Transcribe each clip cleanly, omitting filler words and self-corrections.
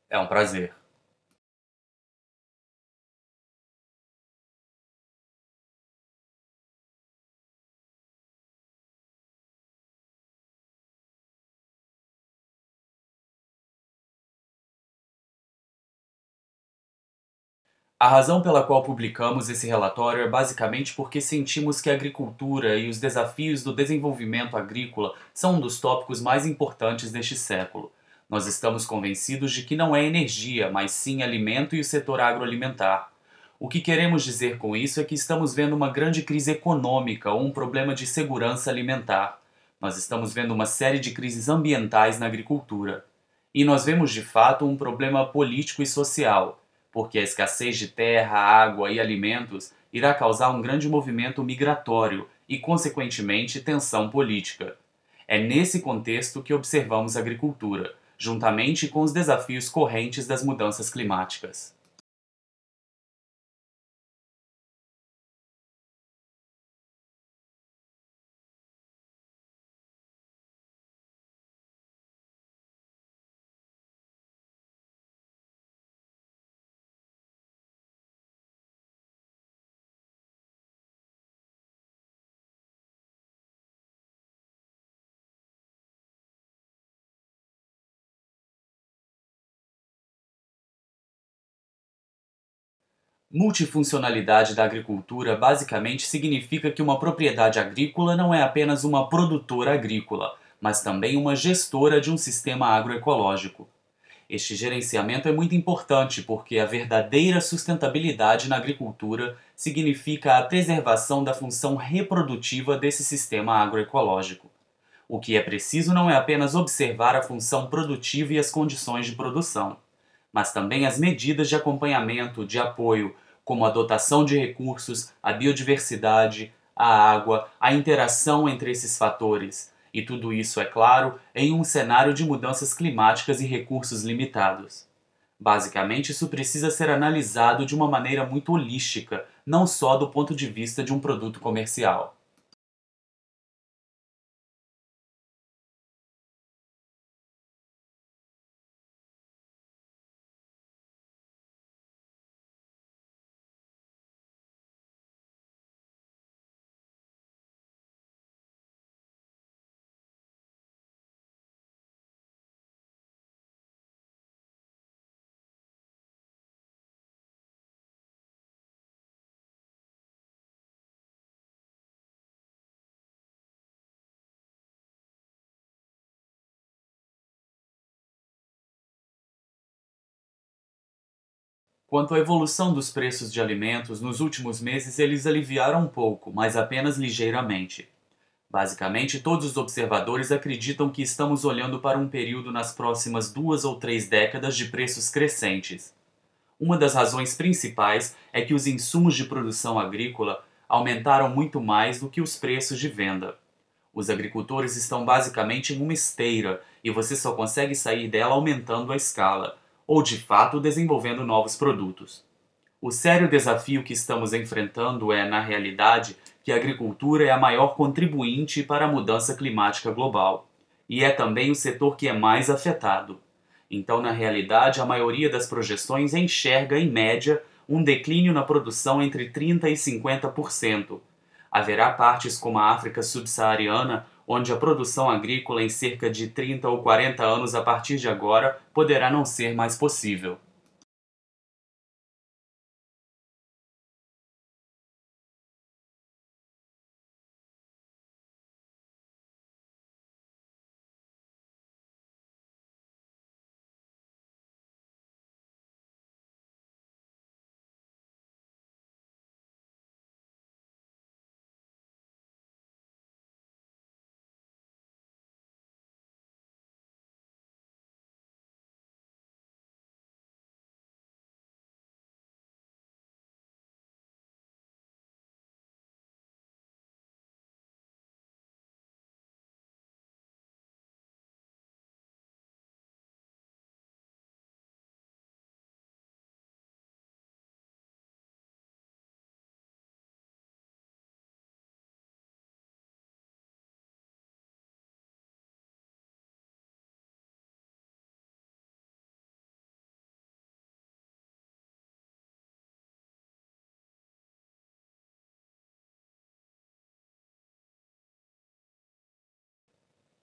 É um prazer. A razão pela qual publicamos esse relatório é basicamente porque sentimos que a agricultura e os desafios do desenvolvimento agrícola são um dos tópicos mais importantes deste século. Nós estamos convencidos de que não é energia, mas sim alimento e o setor agroalimentar. O que queremos dizer com isso é que estamos vendo uma grande crise econômica ou um problema de segurança alimentar. Nós estamos vendo uma série de crises ambientais na agricultura. E nós vemos de fato um problema político e social, porque a escassez de terra, água e alimentos irá causar um grande movimento migratório e, consequentemente, tensão política. É nesse contexto que observamos a agricultura, juntamente com os desafios correntes das mudanças climáticas. Multifuncionalidade da agricultura basicamente significa que uma propriedade agrícola não é apenas uma produtora agrícola, mas também uma gestora de um sistema agroecológico. Este gerenciamento é muito importante porque a verdadeira sustentabilidade na agricultura significa a preservação da função reprodutiva desse sistema agroecológico. O que é preciso não é apenas observar a função produtiva e as condições de produção, mas também as medidas de acompanhamento, de apoio, como a dotação de recursos, a biodiversidade, a água, a interação entre esses fatores. E tudo isso, é claro, em um cenário de mudanças climáticas e recursos limitados. Basicamente, isso precisa ser analisado de uma maneira muito holística, não só do ponto de vista de um produto comercial. Quanto à evolução dos preços de alimentos, nos últimos meses eles aliviaram um pouco, mas apenas ligeiramente. Basicamente, todos os observadores acreditam que estamos olhando para um período nas próximas 2 ou 3 décadas de preços crescentes. Uma das razões principais é que os insumos de produção agrícola aumentaram muito mais do que os preços de venda. Os agricultores estão basicamente em uma esteira e você só consegue sair dela aumentando a escala, ou de fato desenvolvendo novos produtos. O sério desafio que estamos enfrentando é, na realidade, que a agricultura é a maior contribuinte para a mudança climática global. E é também o setor que é mais afetado. Então, na realidade, a maioria das projeções enxerga, em média, um declínio na produção entre 30% e 50%. Haverá partes como a África subsaariana, onde a produção agrícola em cerca de 30 ou 40 anos a partir de agora poderá não ser mais possível.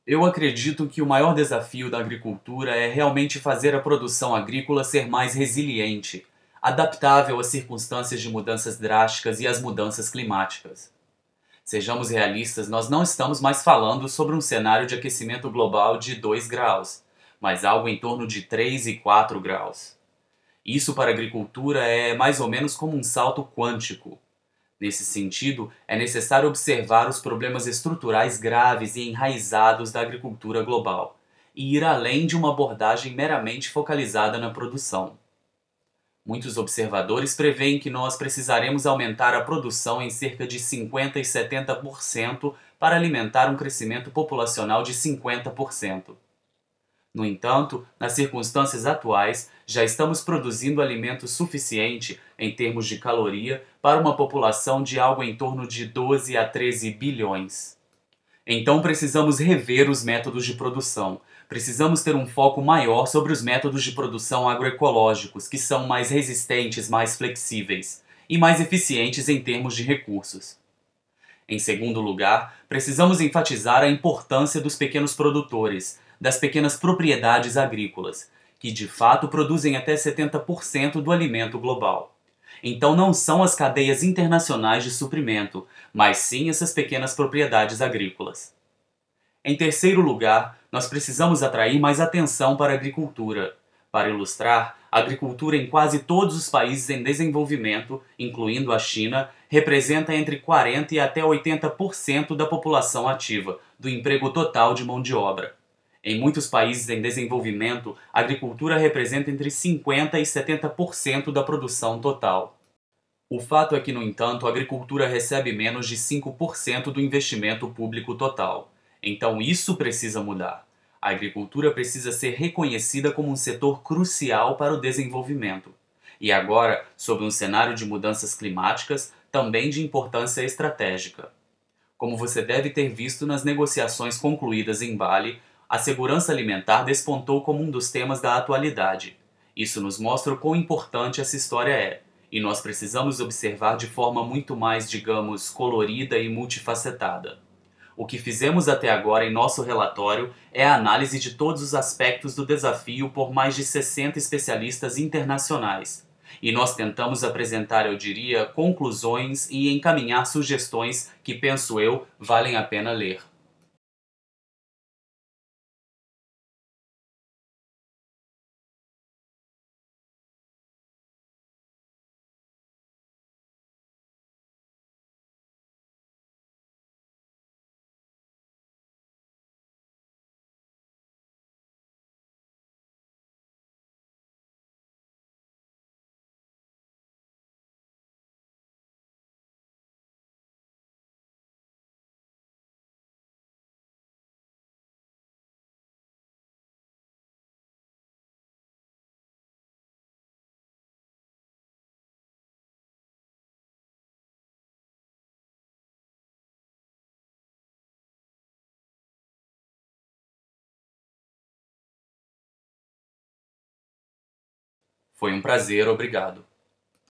Eu acredito que o maior desafio da agricultura é realmente fazer a produção agrícola ser mais resiliente, adaptável às circunstâncias de mudanças drásticas e às mudanças climáticas. Sejamos realistas, nós não estamos mais falando sobre um cenário de aquecimento global de 2 graus, mas algo em torno de 3 e 4 graus. Isso para a agricultura é mais ou menos como um salto quântico. Nesse sentido, é necessário observar os problemas estruturais graves e enraizados da agricultura global e ir além de uma abordagem meramente focalizada na produção. Muitos observadores preveem que nós precisaremos aumentar a produção em cerca de 50 e 70% para alimentar um crescimento populacional de 50%. No entanto, nas circunstâncias atuais, já estamos produzindo alimento suficiente em termos de caloria para uma população de algo em torno de 12 a 13 bilhões. Então precisamos rever os métodos de produção. Precisamos ter um foco maior sobre os métodos de produção agroecológicos, que são mais resistentes, mais flexíveis e mais eficientes em termos de recursos. Em segundo lugar, precisamos enfatizar a importância dos pequenos produtores, das pequenas propriedades agrícolas, que de fato produzem até 70% do alimento global. Então não são as cadeias internacionais de suprimento, mas sim essas pequenas propriedades agrícolas. Em terceiro lugar, nós precisamos atrair mais atenção para a agricultura. Para ilustrar, a agricultura em quase todos os países em desenvolvimento, incluindo a China, representa entre 40% e até 80% da população ativa, do emprego total de mão de obra. Em muitos países em desenvolvimento, a agricultura representa entre 50% e 70% da produção total. O fato é que, no entanto, a agricultura recebe menos de 5% do investimento público total. Então isso precisa mudar. A agricultura precisa ser reconhecida como um setor crucial para o desenvolvimento. E agora, sob um cenário de mudanças climáticas, também de importância estratégica. Como você deve ter visto nas negociações concluídas em Bali, a segurança alimentar despontou como um dos temas da atualidade. Isso nos mostra o quão importante essa história é, e nós precisamos observar de forma muito mais, digamos, colorida e multifacetada. O que fizemos até agora em nosso relatório é a análise de todos os aspectos do desafio por mais de 60 especialistas internacionais. E nós tentamos apresentar, eu diria, conclusões e encaminhar sugestões que, penso eu, valem a pena ler. Foi um prazer, obrigado.